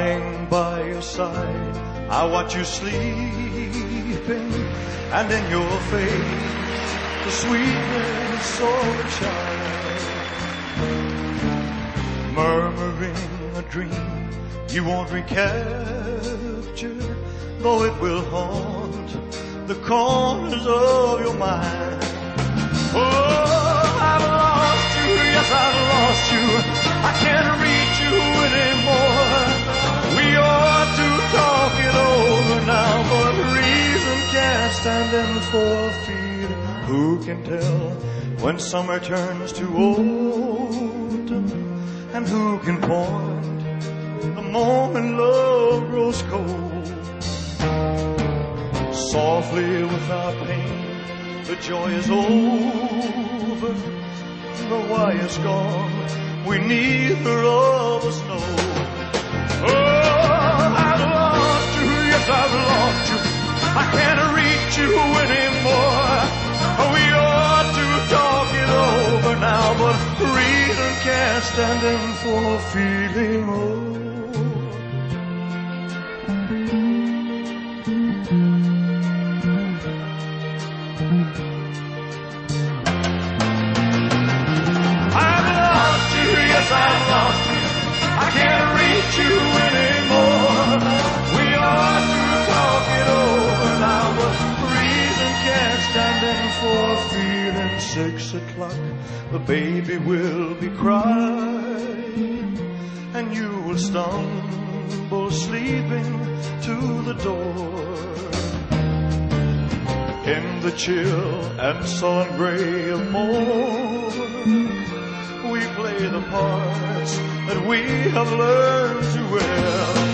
lying by your side. I watch you sleeping, and in your face the sweetness of a child. Murmuring a dream you won't recapture, though it will haunt the corners of your mind. Oh, I've lost you, yes, I've lost you. I can't reach you anymore. We ought to talk it over now, but reason can't stand in for feeling. Who can tell when summer turns to autumn? And who can point the moment love grows cold? Softly without pain, the joy is over. But why it's gone, we neither of us know. Oh, I've lost you, yes, I've lost you. I can't reach you anymore. We ought to talk it over now, but reason can't stand in for feeling old. I've lost you, I can't reach you anymore. We ought to talk it over now, but reason can't stand in for feeling. 6 o'clock, the baby will be crying, and you will stumble sleeping to the door. In the chill and sullen gray of morn, we play the parts that we have learned to wear.